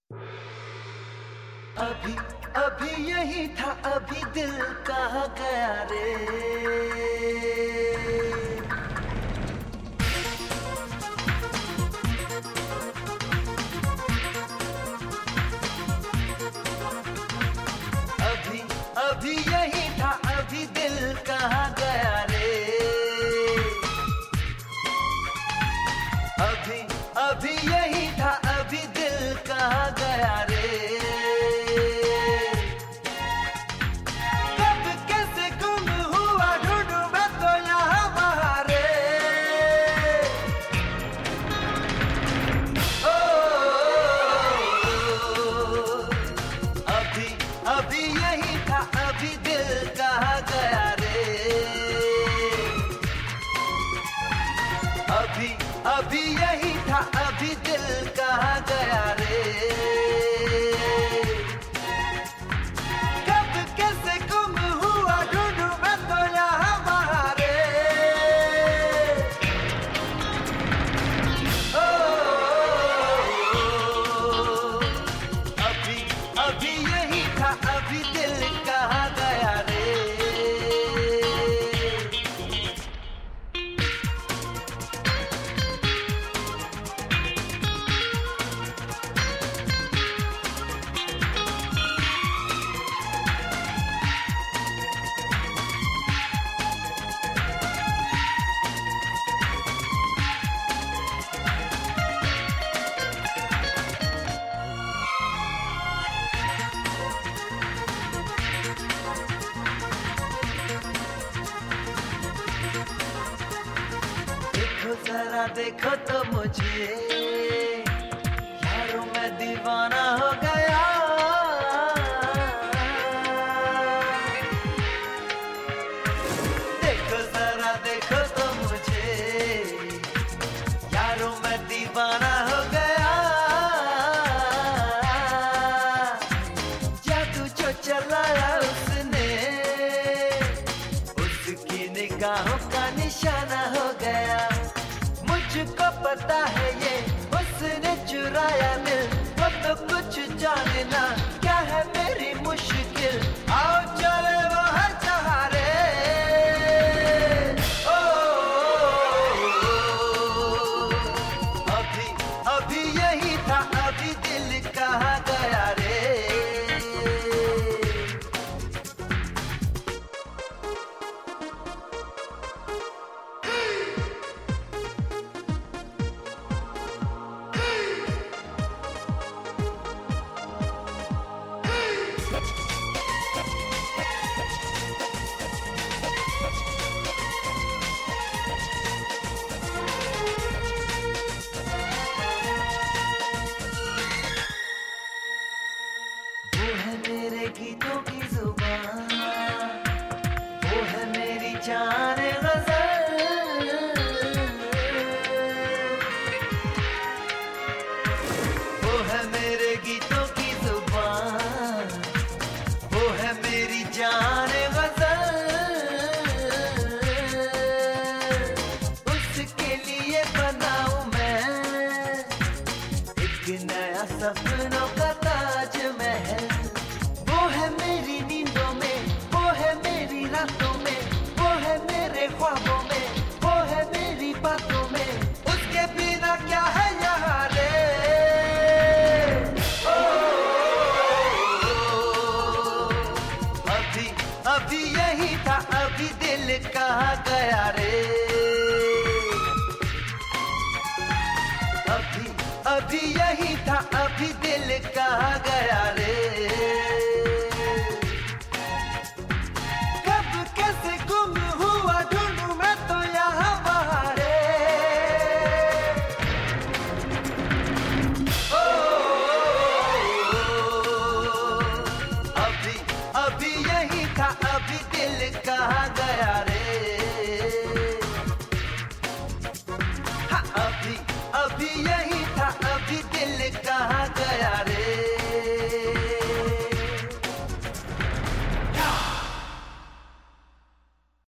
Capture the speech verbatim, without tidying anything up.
अभी अभी यही था, अभी दिल कहाँ गया रे। अभी अभी यही था, अभी दिल कहाँ गया रे। अभी अभी यही था, अभी दिल कहाँ गया रे। अभी यही था, अभी दिल कहाँ गया रे। अभी अभी यही था, अभी दिल कहाँ गया रे। कब कैसे गुम हुआ, ढूंढूं मैं तो यहाँ वहाँ रे। ओ, अभी अभी यही था, अभी दिल कहाँ गया रे। देखो जरा देखो तो मुझे, यारों मैं दीवाना हो गया। देखो जरा देखो तो मुझे, यारों मैं दीवाना हो गया। जादू जो चलाया उसने, उसकी निगाहों का निशाना हो गया। मुझको पता है ये उसने चुराया दिल, वो तो कुछ जानना क्या है मेरी मुश्किल। आओ चले वो है जहाँ रे। ओ, अभी अभी यही था, अभी दिल कहाँ गया रे। वो है मेरे गीतों की जुबान, वो है मेरी जान गज़ल। वो है मेरे गीतों की जुबान, वो है मेरी जान गज़ल। उसके लिए बनाऊं मैं एक नया सपनों का ताजमहल। वो है मेरी नींदों में, वो है मेरी रातों में, वो है मेरे ख्वाबों में, वो है मेरी बातों में। उसके बिना क्या है यहाँ रे। ओ, अभी अभी यही था, अभी दिल कहाँ गया रे। अभी अभी